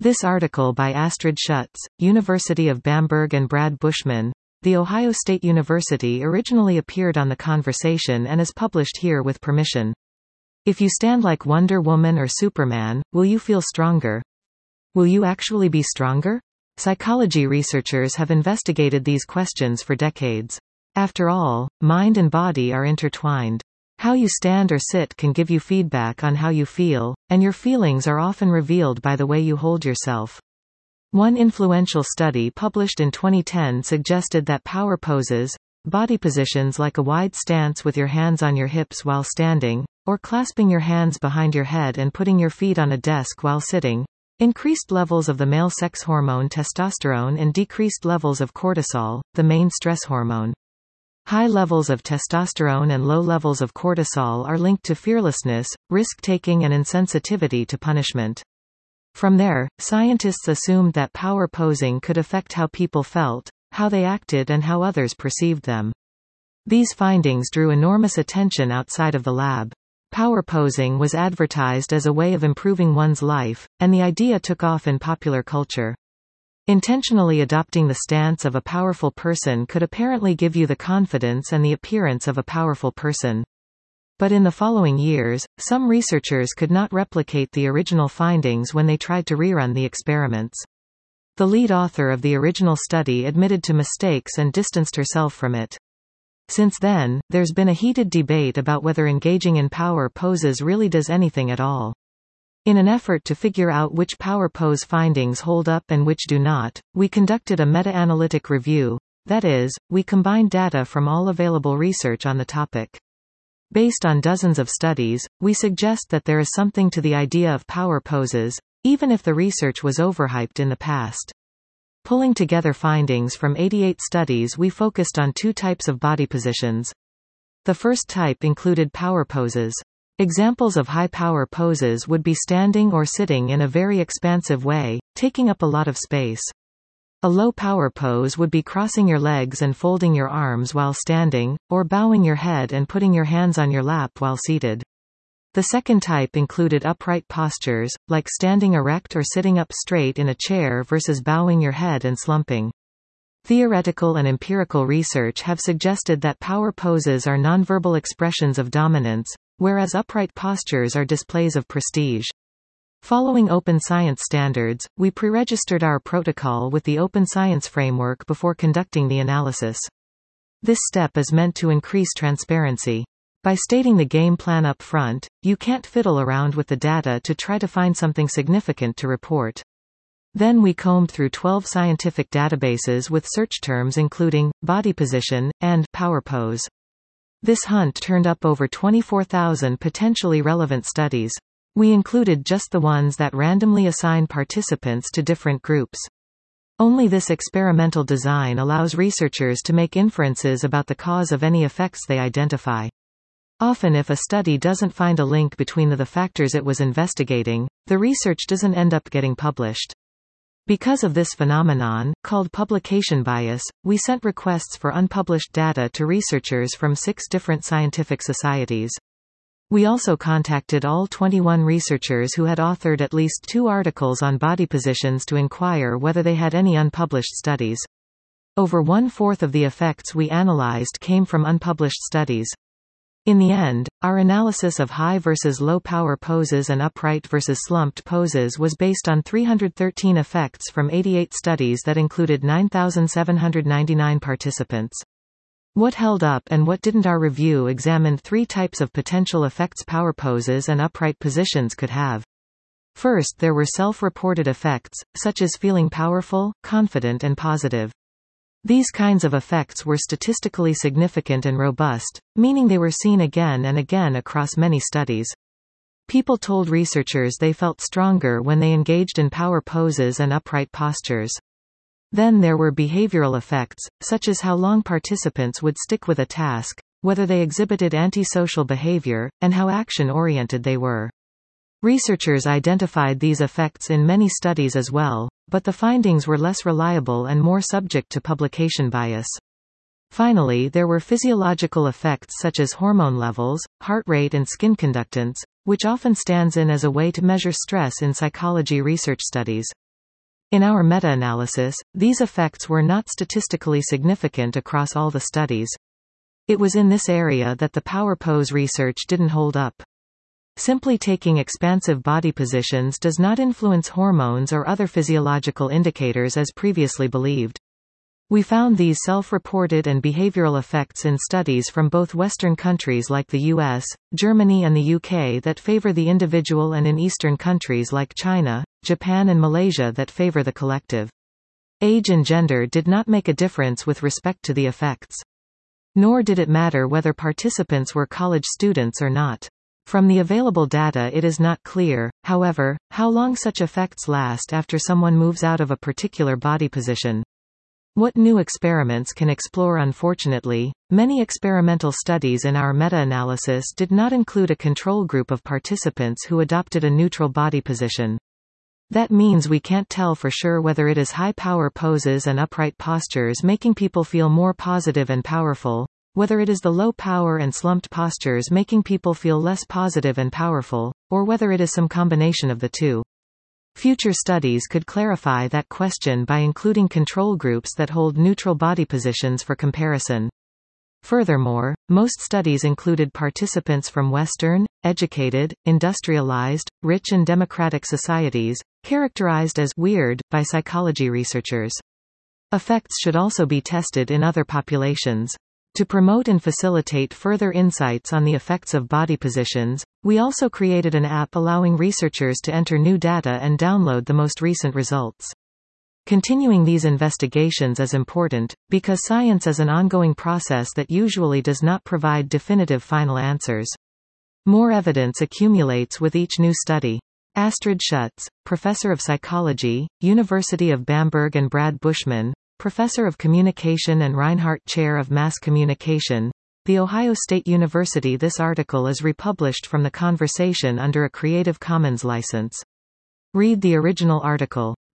This article by Astrid Schutz, University of Bamberg, and Brad Bushman, The Ohio State University, originally appeared on The Conversation and is published here with permission. If you stand like Wonder Woman or Superman, will you feel stronger? Will you actually be stronger? Psychology researchers have investigated these questions for decades. After all, mind and body are intertwined. How you stand or sit can give you feedback on how you feel, and your feelings are often revealed by the way you hold yourself. One influential study published in 2010 suggested that power poses, body positions like a wide stance with your hands on your hips while standing, or clasping your hands behind your head and putting your feet on a desk while sitting, increased levels of the male sex hormone testosterone and decreased levels of cortisol, the main stress hormone. High levels of testosterone and low levels of cortisol are linked to fearlessness, risk-taking, and insensitivity to punishment. From there, scientists assumed that power posing could affect how people felt, how they acted, and how others perceived them. These findings drew enormous attention outside of the lab. Power posing was advertised as a way of improving one's life, and the idea took off in popular culture. Intentionally adopting the stance of a powerful person could apparently give you the confidence and the appearance of a powerful person. But in the following years, some researchers could not replicate the original findings when they tried to rerun the experiments. The lead author of the original study admitted to mistakes and distanced herself from it. Since then, there's been a heated debate about whether engaging in power poses really does anything at all. In an effort to figure out which power pose findings hold up and which do not, we conducted a meta-analytic review. That is, we combined data from all available research on the topic. Based on dozens of studies, we suggest that there is something to the idea of power poses, even if the research was overhyped in the past. Pulling together findings from 88 studies, we focused on two types of body positions. The first type included power poses. Examples of high-power poses would be standing or sitting in a very expansive way, taking up a lot of space. A low-power pose would be crossing your legs and folding your arms while standing, or bowing your head and putting your hands on your lap while seated. The second type included upright postures, like standing erect or sitting up straight in a chair versus bowing your head and slumping. Theoretical and empirical research have suggested that power poses are nonverbal expressions of dominance, whereas upright postures are displays of prestige. Following open science standards, we pre-registered our protocol with the Open Science Framework before conducting the analysis. This step is meant to increase transparency. By stating the game plan up front, you can't fiddle around with the data to try to find something significant to report. Then we combed through 12 scientific databases with search terms including body position and power pose. This hunt turned up over 24,000 potentially relevant studies. We included just the ones that randomly assign participants to different groups. Only this experimental design allows researchers to make inferences about the cause of any effects they identify. Often, if a study doesn't find a link between the factors it was investigating, the research doesn't end up getting published. Because of this phenomenon, called publication bias, we sent requests for unpublished data to researchers from 6 different scientific societies. We also contacted all 21 researchers who had authored at least 2 articles on body positions to inquire whether they had any unpublished studies. Over 1/4 of the effects we analyzed came from unpublished studies. In the end, our analysis of high versus low power poses and upright versus slumped poses was based on 313 effects from 88 studies that included 9,799 participants. What held up and what didn't? Our review examined 3 types of potential effects power poses and upright positions could have. First, there were self-reported effects, such as feeling powerful, confident, and positive. These kinds of effects were statistically significant and robust, meaning they were seen again and again across many studies. People told researchers they felt stronger when they engaged in power poses and upright postures. Then there were behavioral effects, such as how long participants would stick with a task, whether they exhibited antisocial behavior, and how action-oriented they were. Researchers identified these effects in many studies as well, but the findings were less reliable and more subject to publication bias. Finally, there were physiological effects such as hormone levels, heart rate, and skin conductance, which often stands in as a way to measure stress in psychology research studies. In our meta-analysis, these effects were not statistically significant across all the studies. It was in this area that the power pose research didn't hold up. Simply taking expansive body positions does not influence hormones or other physiological indicators as previously believed. We found these self-reported and behavioral effects in studies from both Western countries like the US, Germany and the UK that favor the individual, and in Eastern countries like China, Japan and Malaysia that favor the collective. Age and gender did not make a difference with respect to the effects. Nor did it matter whether participants were college students or not. From the available data, it is not clear, however, how long such effects last after someone moves out of a particular body position. What new experiments can explore? Unfortunately, many experimental studies in our meta-analysis did not include a control group of participants who adopted a neutral body position. That means we can't tell for sure whether it is high-power poses and upright postures making people feel more positive and powerful, whether it is the low power and slumped postures making people feel less positive and powerful, or whether it is some combination of the two. Future studies could clarify that question by including control groups that hold neutral body positions for comparison. Furthermore, most studies included participants from Western, educated, industrialized, rich and democratic societies, characterized as weird by psychology researchers. Effects should also be tested in other populations. To promote and facilitate further insights on the effects of body positions, we also created an app allowing researchers to enter new data and download the most recent results. Continuing these investigations is important, because science is an ongoing process that usually does not provide definitive final answers. More evidence accumulates with each new study. Astrid Schutz, Professor of Psychology, University of Bamberg, and Brad Bushman, Professor of Communication and Reinhardt Chair of Mass Communication, The Ohio State University. This article is republished from The Conversation under a Creative Commons license. Read the original article.